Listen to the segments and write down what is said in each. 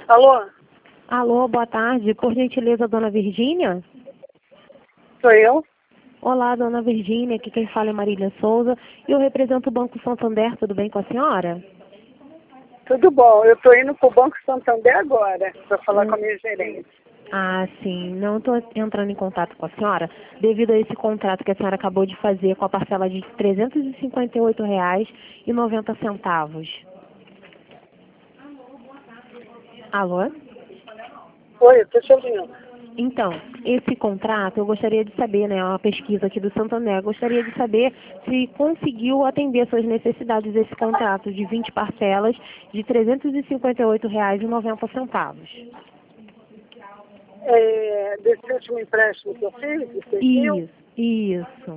Alô? Alô, boa tarde. Por gentileza, dona Virgínia? Sou eu? Olá, dona Virgínia. Aqui quem fala é Marília Souza. E eu represento o Banco Santander. Tudo bem com a senhora? Tudo bom. Eu estou indo para o Banco Santander agora para falar com a minha gerente. Ah, sim. Não estou entrando em contato com a senhora devido a esse contrato que a senhora acabou de fazer com a parcela de R$ 358,90. Alô? Oi, eu estou te ouvindo. Então, esse contrato, eu gostaria de saber, né, uma pesquisa aqui do Santander, gostaria de saber se conseguiu atender suas necessidades esse contrato de 20 parcelas de R$ 358,90. Desse último empréstimo que eu fiz, de 6 mil? Isso.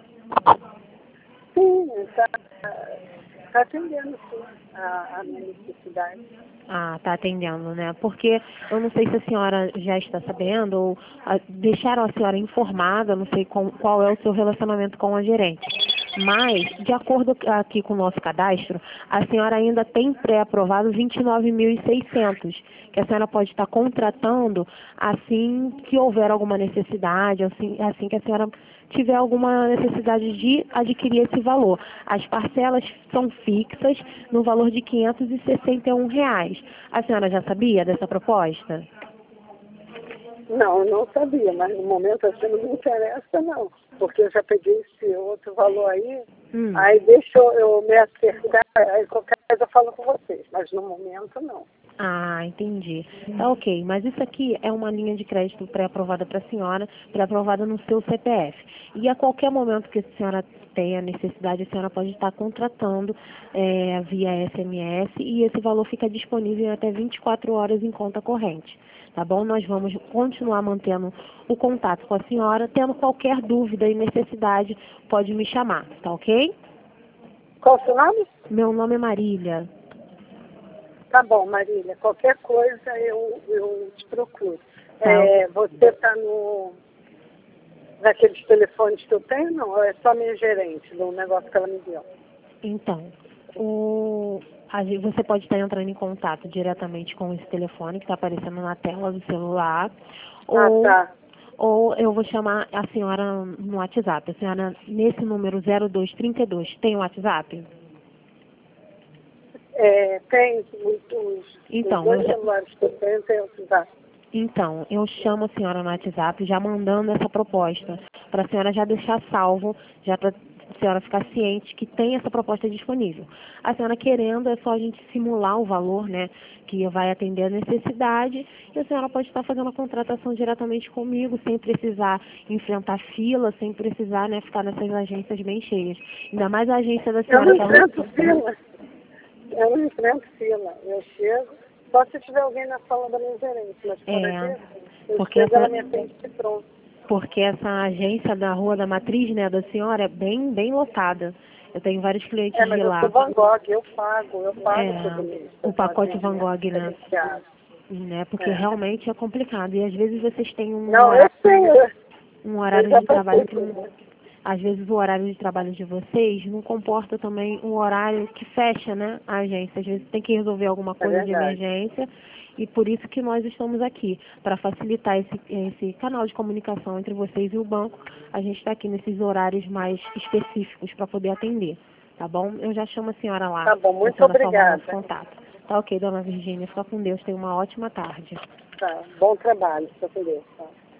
Sim, está atendendo sim, a minha necessidade. Ah, tá atendendo, né? Porque eu não sei se a senhora já está sabendo ou deixaram a senhora informada, não sei qual é o seu relacionamento com a gerente. Mas, de acordo aqui com o nosso cadastro, a senhora ainda tem pré-aprovado 29.600, que a senhora pode estar contratando assim que houver alguma necessidade, assim que a senhora tiver alguma necessidade de adquirir esse valor. As parcelas são fixas no valor de R$ 561. A senhora já sabia dessa proposta? Não, eu não sabia, mas no momento assim não me interessa não. Porque eu já peguei esse outro valor aí deixa eu me acertar, aí qualquer coisa eu falo com vocês, mas no momento não. Ah, entendi. Tá ok, mas isso aqui é uma linha de crédito pré-aprovada para a senhora, pré-aprovada no seu CPF. E a qualquer momento que a senhora tenha necessidade, a senhora pode estar contratando via SMS e esse valor fica disponível em até 24 horas em conta corrente. Tá bom? Nós vamos continuar mantendo o contato com a senhora. Tendo qualquer dúvida e necessidade, pode me chamar, tá ok? Qual o seu nome? Meu nome é Marília. Tá bom, Marília. Qualquer coisa eu te procuro. Tá. Você está naqueles telefones que eu tenho, não? Ou é só minha gerente, do negócio que ela me deu? Então, você pode estar entrando em contato diretamente com esse telefone que está aparecendo na tela do celular, Tá. ou eu vou chamar a senhora no WhatsApp. A senhora, nesse número 0232, tem o WhatsApp? Tem muitos. Então, Os dois celulares que eu tenho, tem o WhatsApp. Então, eu chamo a senhora no WhatsApp já mandando essa proposta, para a senhora já deixar salvo, já para a senhora ficar ciente que tem essa proposta disponível. A senhora querendo, é só a gente simular o valor, né, que vai atender a necessidade, e a senhora pode estar fazendo a contratação diretamente comigo, sem precisar enfrentar fila, sem precisar, né, ficar nessas agências bem cheias. Ainda mais a agência da senhora. Eu não enfrento fila. Eu não enfrento fila. Eu chego, só se tiver alguém na sala da minha gerente, mas fora disso, eu chego, ela me atende e pronto. Porque essa agência da Rua da Matriz, né, da senhora, é bem lotada. Eu tenho vários clientes Mas de eu lá. sou Van Gogh, eu pago todo mês. O pacote Van Gogh, né? Porque realmente é complicado. E às vezes vocês têm um horário de trabalho que não, às vezes o horário de trabalho de vocês não comporta também um horário que fecha, né, a agência. Às vezes tem que resolver alguma coisa de emergência e por isso que nós estamos aqui, para facilitar esse canal de comunicação entre vocês e o banco. A gente está aqui nesses horários mais específicos para poder atender, tá bom? Eu já chamo a senhora lá. Tá bom, muito obrigada. Contato. Tá ok, dona Virgínia. Fica com Deus. Tenha uma ótima tarde. Tá, bom trabalho. Fica com Deus. Tá.